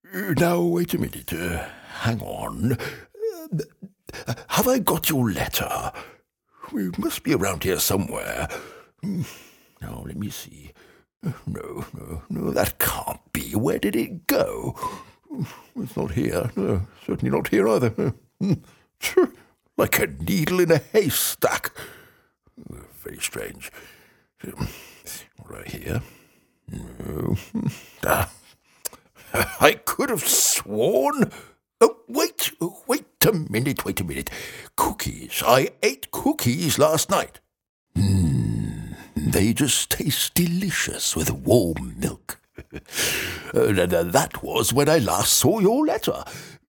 Now, wait a minute. Hang on. Have I got your letter? It must be around here somewhere. Now, let me see. No, that can't be. Where did it go? It's not here. No, certainly not here either. Like a needle in a haystack. Very strange. Right here. No. I could have sworn... Oh, wait a minute. Cookies. I ate cookies last night. They just taste delicious with warm milk. That was when I last saw your letter.